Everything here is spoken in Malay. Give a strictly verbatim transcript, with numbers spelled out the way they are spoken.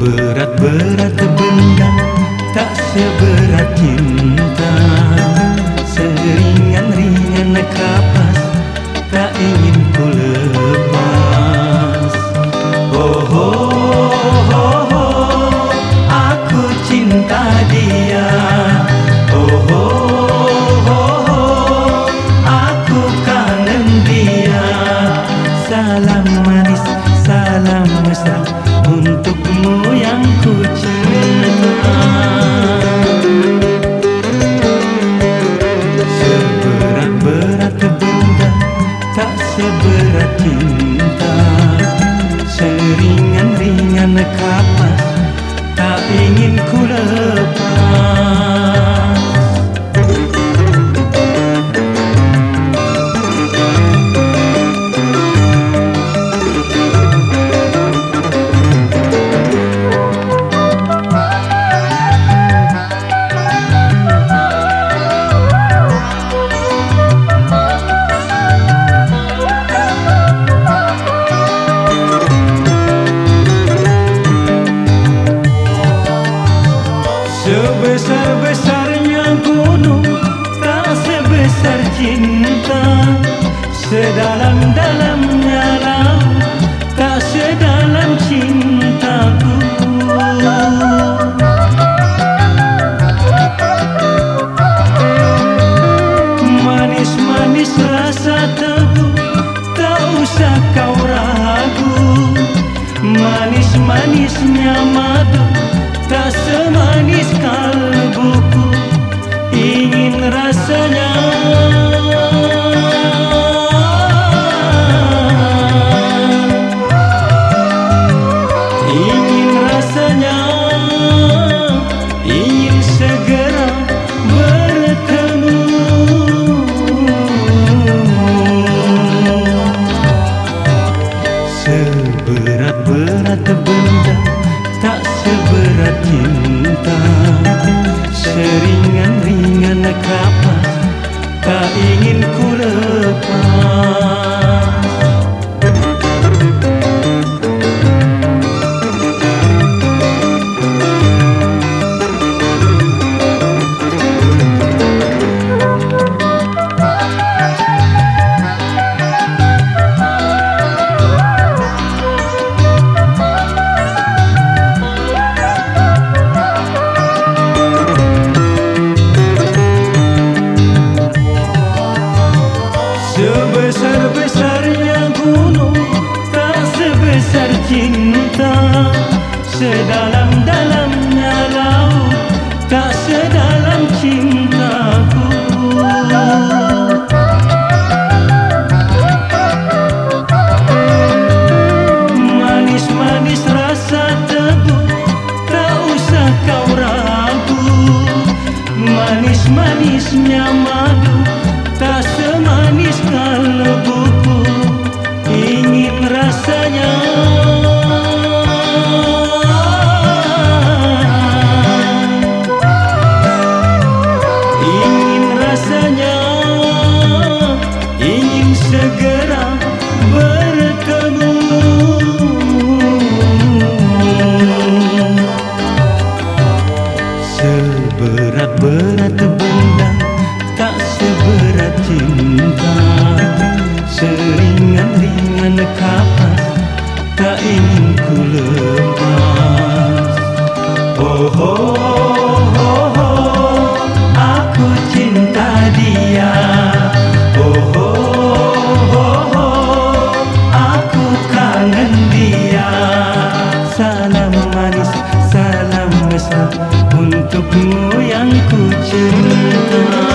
Seberat-berat benda tak seberat cinta, seringan-ringan kapas tak ingin ku lepas. Oh, oh, oh, oh, aku cinta dia. Oh, oh, oh, oh, aku kangen dia. Salam manis, salam mesra untukmu yang ku cinta. Seberat-berat benda tak seberat cinta, seringan-ringan kapas tak ingin ku lepas. Sebesar-besarnya gunung tak sebesar cinta, sedalam-dalamnya laut tak sedalam cintaku. Manis-manis rasa tebu tak usah kau ragu, manis-manisnya madu tak semanis kalbuku. Ingin rasanya, ingin rasanya, ingin segera bertemu. Seberat-berat benda tak seberat cinta, seringan-ringan kapas tak ingin ku lepas. Sebesar-besarnya gunung tak sebesar cinta, sedalam-dalamnya laut tak sedalam cintaku. Manis-manis rasa tebu tak usah kau ragu, manis-manisnya madu tak semanis kalbuku. Ingin rasanya, ingin rasanya, ingin segera bertemu. Seberat-berat benda tak seberat cinta, seringan-ringan kapas tak ingin ku lepas. Oh, oh, oh, oh, aku cinta dia. Oh, oh, oh, oh, aku kangen dia. Salam manis, salam mesra untukmu yang ku cinta.